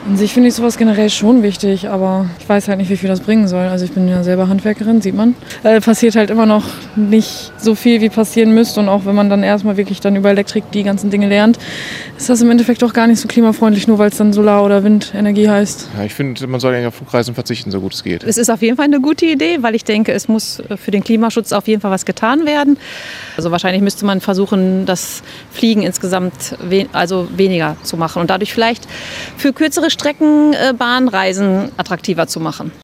An sich finde ich sowas generell schon wichtig, aber ich weiß halt nicht, wie viel das bringen soll. Also ich bin ja selber Handwerkerin, sieht man. Passiert halt immer noch nicht so viel, wie passieren müsste. Und auch wenn man dann erstmal wirklich dann über Elektrik die ganzen Dinge lernt, ist das im Endeffekt auch gar nicht so klimafreundlich, nur weil es dann Solar- oder Windenergie heißt. Ja, ich finde, man soll eigentlich auf Flugreisen verzichten, so gut es geht. Es ist auf jeden Fall eine gute Idee, weil ich denke, es muss für den Klimaschutz auf jeden Fall was getan werden. Also wahrscheinlich müsste man versuchen, das Fliegen insgesamt weniger zu machen und dadurch vielleicht für kürzere Strecken Bahnreisen attraktiver zu machen.